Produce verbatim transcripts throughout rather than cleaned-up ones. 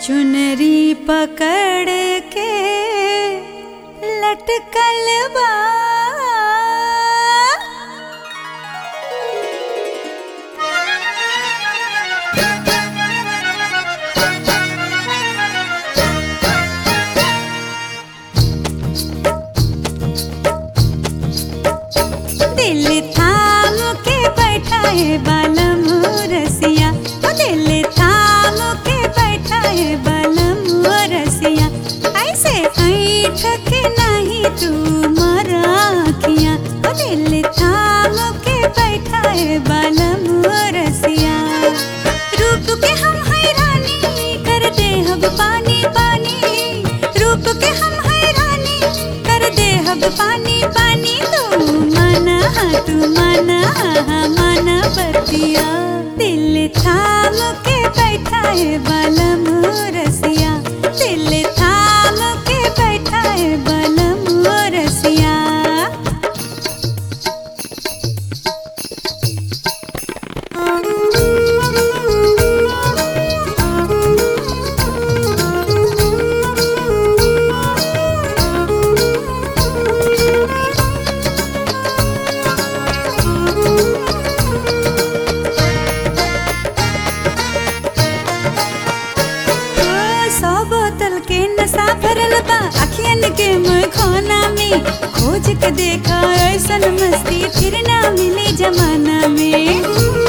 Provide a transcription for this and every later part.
चुनरी पकड़ के लटकल बा दिल थाम के बैठा है बालम रसिया, ओ दिल थाम के बैठा है बालम रसिया। ऐसे ऐठ के नहीं तू मराखिया, ओ दिल थाम के बैठा है बालम रसिया। रूप के हम हैरानी कर दे हब पानी पानी, रूप के हम हैरानी कर दे हब पानी पानी। तू माना तू माना माना बतिया, दिल थाम के बैठा है बालम रसिया, दिल थाम के बैठा है बालम रसिया। भरल बा अखियन के मुखोना में, खोज के देखा ऐसन मस्ती फिर ना मिले जमाना में।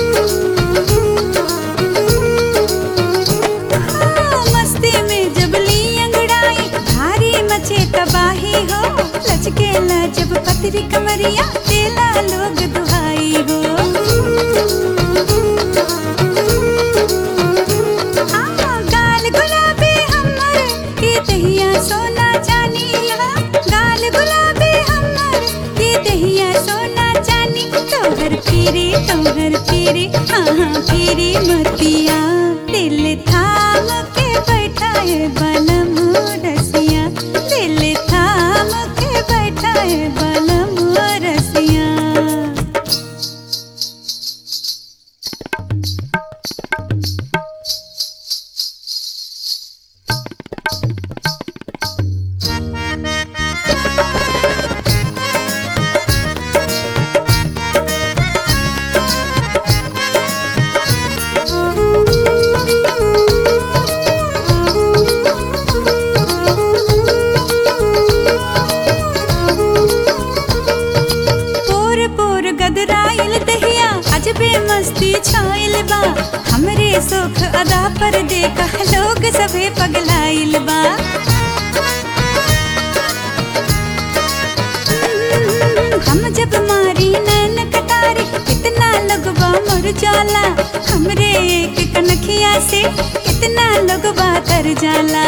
हाँ, मस्ती में जब ली अंगड़ाई भारी मचे तबाही हो, लचकेला जब पतरी कमरिया तेला लोग दुहाई हो। सोना चानी गाल गुलाबी हमर ये दहिया सोना चानी। तोहर पीरी तोहर पीरी हाँ पीरी मतिया, दिल थाम के बैठा है बालम रसिया, दिल थाम के बैठा है बालम रसिया। अजबे मस्ती छाइल बा हमरे सुख अदा पर देखा लोग सभे पगलाइल बा। हम जब मारी नैन कटारी कितना लगवा मर जाला, हमरे एक कनखिया से कितना लगवा कर जाला।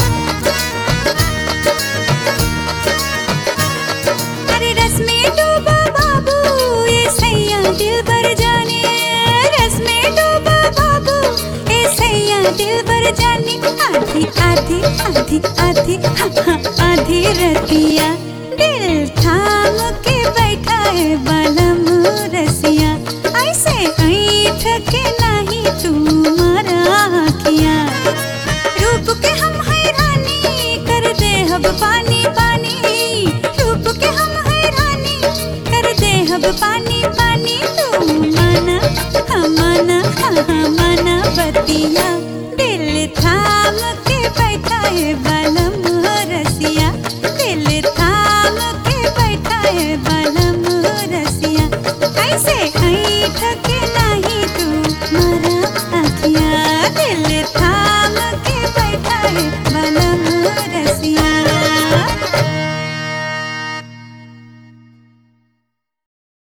अरे रस में डूबा बाबू ये सैया दिल भर जाने, रस में डूबा बाबू ये सैया दिल भर जाने। आधी आधी आधी आधी हाँ हाँ आधी रतिया, दिल थाम के बैठा है बालम रसिया। ऐसे ऐठ के नहीं तू मराखिया, रूप के हम हैरानी कर दे हब पानी पानी, रूप के हम हैरानी कर दे हब पानी पानी। तू माना हाँ माना हाँ माना बतिया, दिल थाम के बैठा है बालम रसिया, दिल थाम के बैठा है बालम रसिया। ऐसे ऐठ के नहीं तू मराखिया, दिल थाम के